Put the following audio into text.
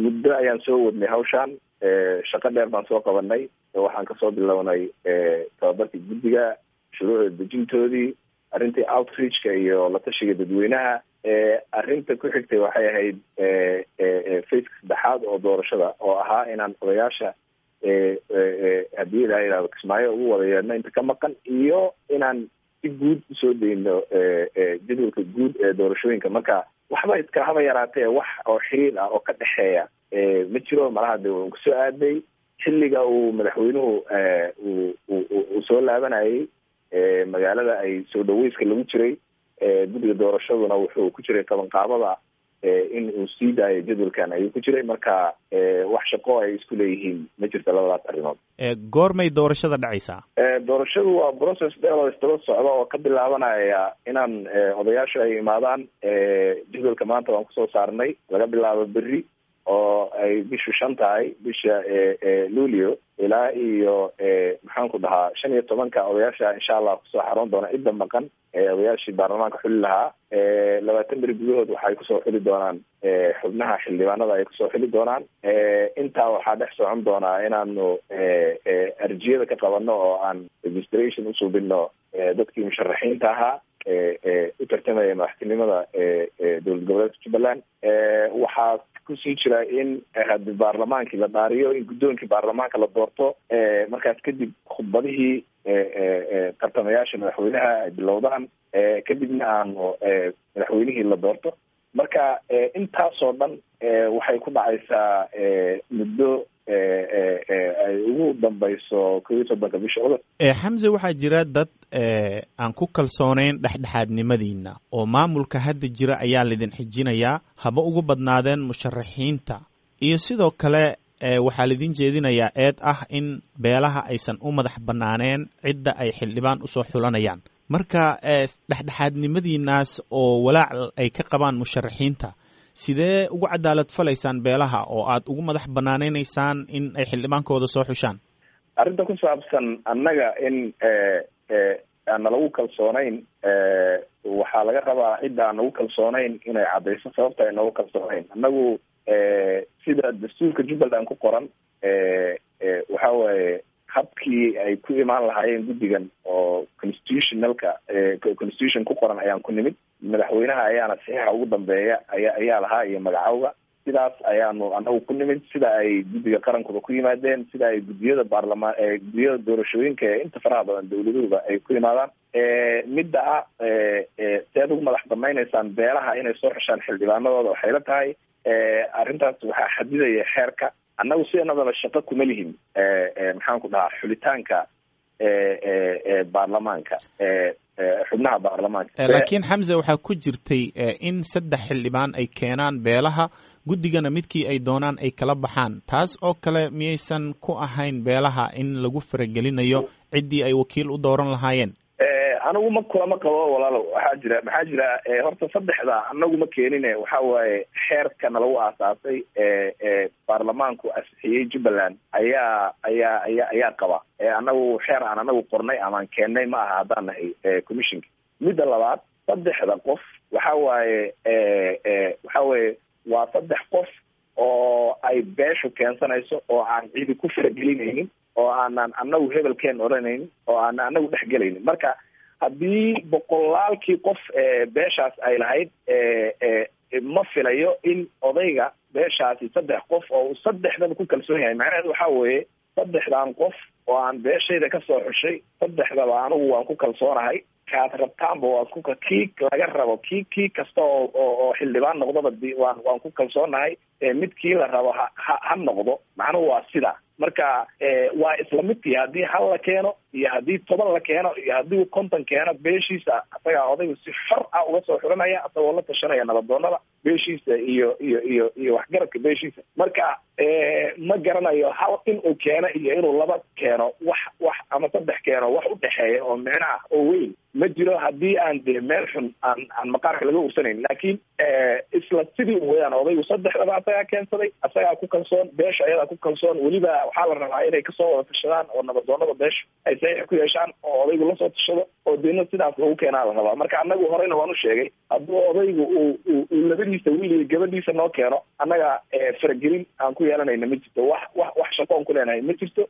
muddo ayaan soo wadnay hawshaan shaqo dheer baan soo qabanay waxaan kasoo bilownay tababarkii guddiga shuruucda dejintoodii arrintii outreachka iyo la tashiga dadweynaha arrinta ku xigtay waxay ahayd faceka saddexaad oo doorashada oo ahaa inaan odayaasha haddii ilaa yidhahdo kismaayo ugu wada yeedhno inta ka maqan iyo inaan si guud usoo dayno jadwalka guud ee doorashooyinka marka waxba iska haba yaraatee wax oo xiriir ah oo ka dhexeeya ma jiro malaha de uu kusoo aaday xilliga uu madaxweynuhu uu soo laabanayay magaalada ay soo dhaweyska lagu jiray guddiga doorashaduna wuxuu ku jiray qabanqaabada in uu sii daayo jadwalkan ayuu ku jiray marka wax shaqo ay isku leeyihiin ma jirto labadaas arrimood. goormay doorashada dhacaysaa? doorashadu waa process dheer oo istaba socda oo ka bilaabanaya inaan odayaashu ay imaadaan jadwalka maanta waan kusoo saarnay laga bilaabo berri oo ay bishu 5 tahay bisha luulio ilaa iyo maxaan ku dhahaa 15 odayaasha insha allah kusoo xaroon doona cidda maqan odayaashii baarlamaanka xuli lahaa 20 beri gudahood waxay kusoo xuli doonaan xubnaha xildhibaanada ay kusoo xuli doonaan intaa waxaa dhex socon doonaa inaanu arjiyada ka qabano oo aan registration usuubino dadkii musharaxiinta ahaa u tartamaya madaxtinimada dowlad goboleedka Jubbaland waxaa kusii jira in hadii baarlamaankii la dhaariyo in guddoonkii baarlamaanka la doorto markaas kadib khudbadihii tartamayaasha madaxweynaha ay bilowdaan kadibna aanu madaxweynihii la doorto marka intaasoo dhan waxay ku dhacaysaa muddo ay ugu dambayso 11 bisha August. Xamse waxaa jira dad aan ku kalsooneyn dhexdhexaadnimadiina oo maamulka hadda jira ayaa lidin xijinayaa haba ugu badnaadeen musharaxiinta iyo sidoo kale waxaa lidin jeedinayaa eed ah in beelaha aysan u madax banaaneen cidda ay xildhibaan usoo xulanayaan marka dhexdhexaadnimadiinaas oo walaac ay ka qabaan musharaxiinta sidee ugu cadaalad falaysaan beelaha oo aad ugu madax banaaneynaysan in ay xildhibaankooda soo xushaan? arrinta ku saabsan annaga in aan lagu kalsoonayn waxaa laga rabaa cidda aan lagu kalsoonayn inay caddayso sababta ay nagu kalsoonayn annagu sida dastuurka Jubbaland ku qoran waxa waaye habkii ay ku imaan lahaayeen guddigan oo constitution ku qoran ayaan ku nimid madaxweynaha ayaana saxiixa ugu dambeeya ayaa lahaa iyo magacowga sidaas ayaanu anagu ku nimid sida ay guddiga qarankuba ku yimaadeen sida ay guddiyada baarlamaan guddiyada doorashooyinka ee inta faraha badan dawladuhuba ay ku yimaadaan midda ah seed ugu madax banaynaysaan beelaha inay soo xushaan xildhibaanadooda waxay la tahay arrintaas waxaa xadidaya xeerka annagu sidanadaba shaqo kuma lihin maxaan ku dhahaa xulitaanka baarlamaanka xubnaha baarlamaanka laakiin Xamse waxaa ku jirtay in 3 xildhibaan ay keenaan beelaha guddigana midkii ay doonaan ay kala baxaan taas oo kale miyaysan ku ahayn beelaha in lagu faragelinayo ciddii ay wakiil u dooran lahaayeen? anigu ma kulama qabo walaalo maxaa jira horta 3da anagu ma keenine waxa waaye xeerkana lagu aasaasay baarlamaanku asixiyey Jubbaland ayaa qaba anagu xeer aan anagu qornay ama aan keenay ma aha haddaan nahay commissionka midda labaad 3da qof waxa waaye waa 3 qof oo ay beeshu keensanayso oo aan cidi ku faragelinaynin oo aanan anagu hebelkeen odhanaynin oo aanan anagu dhexgelaynin marka haddii boqolaalkii qof beeshaas ay lahayd ma filayo in odayga beeshaasi 3 qof oo 3daba ku kalsoon yahay macnaheedu waxa weeye 3dan qof oo aan beeshayda kasoo xushay 3daba anigu waan ku kalsoonahay kaad rabtaanba waa kii laga rabo kii kasta oo xildhibaan noqdaba waan ku kalsoonahay midkii la rabo ha noqdo macnuhu waa sida marka waa isla midkii haddii hal la keeno iyo haddii 10 la keeno iyo haddii 50 keeno beeshiisa asagaa odaygu si xor ah uga soo xulanaya asagoo la tashanaya nabadoonada beeshiisa iyo waxgaradka beeshiisa marka ma garanayo hal inuu keeno iyo inuu 2 keeno wax ama 3 keeno wax u dhexeeya oo micnaha oo weyn ma jiro haddii aan dee meel xun aan maqaarka laga ursanayn. laakiin isla sidii weyaan odaygu 3 asagaa keensaday, asagaa ku kalsoon, beesha ayadaa ku kalsoon. weliba waxaa la rabaa inay kasoo wada tashadaan oo nabadoonada beesha ay saxiix ku yeeshaan oo odaygu lasoo tashado oo deedna sidaas lagu keenaa la rabaa. marka anagu horeyna waan u sheegay hadduu odaygu uu labadiisa wiil iyo gabadhiisa noo keeno annaga faragelin aan ku yeelanayna ma jirto, wax shaqoon ku leenahay ma jirto.